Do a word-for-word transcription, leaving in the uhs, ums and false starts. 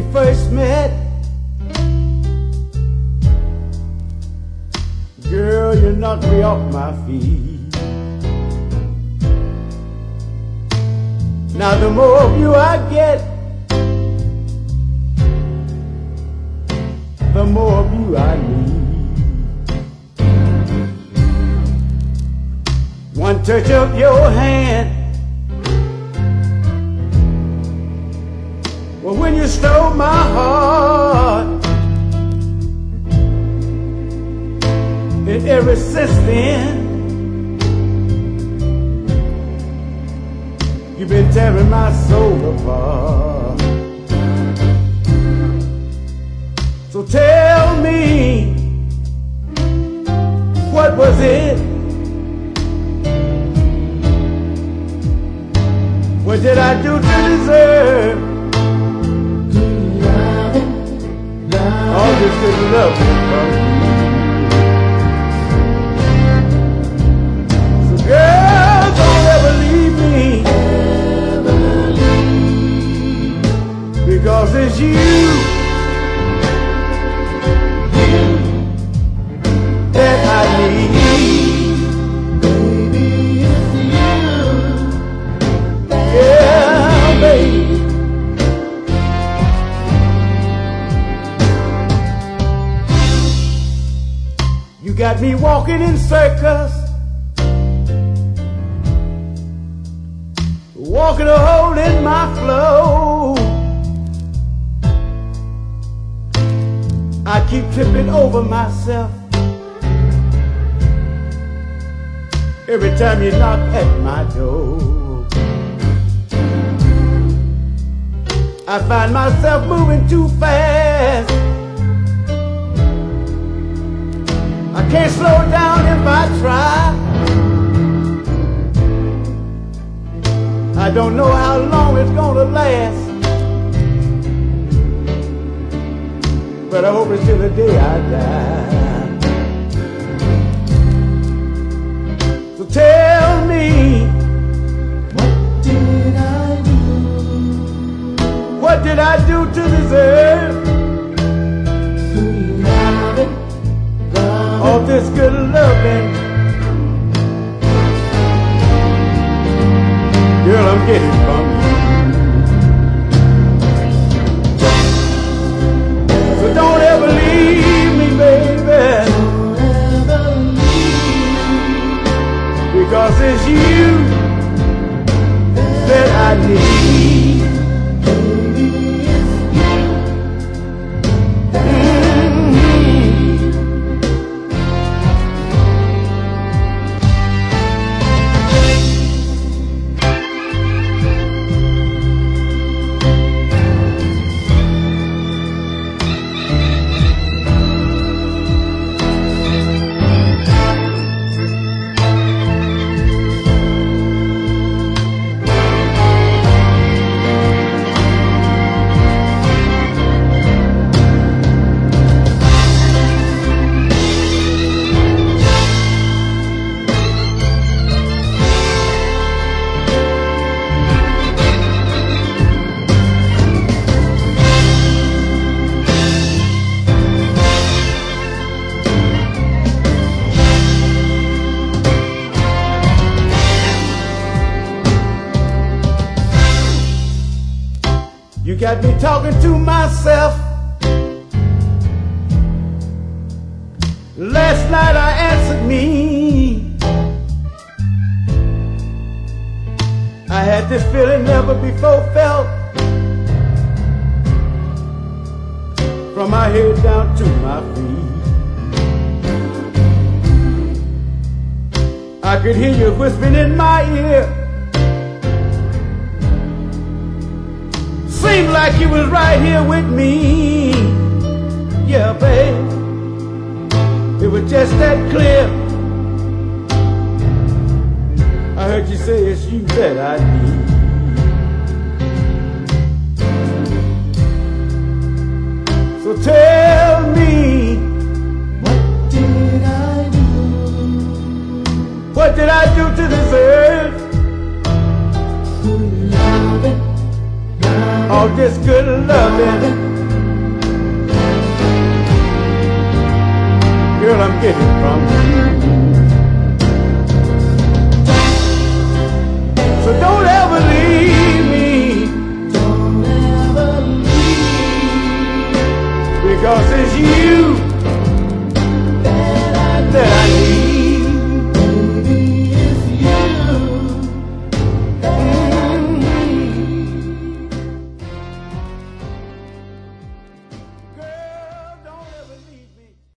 first met, girl, you knocked me off my feet. Now the more of you I get, the more of you I need. One touch of your hand, well, when you stole my heart, and ever since then, you've been tearing my soul apart. So tell me, what was it? What did I do to deserve all this good love from you? So girl, don't ever leave me, because it's you that I need. Baby, it's you. Yeah, baby. You got me walking in circles, walking a hole in my flow. I keep tripping over myself every time you knock at my door. I find myself moving too fast. I can't slow down if I try. I don't know how long it's gonna last, but I hope it's till the day I die. So tell me, what did I do? What did I do to deserve all this good loving? Girl, I'm getting from you. So don't ever leave me, baby, because it's you that I need. You got me talking to myself. Last night I answered me. I had this feeling never before felt, from my head down to my feet. I could hear you whispering in my ear. Seemed like you was right here with me. Yeah, babe, it was just that clear. I heard you say it's you that I need. So tell me, what did I do? What did I do to deserve all this good loving? girl, I'm getting from you. So don't ever leave me. Don't ever leave me. Because it's you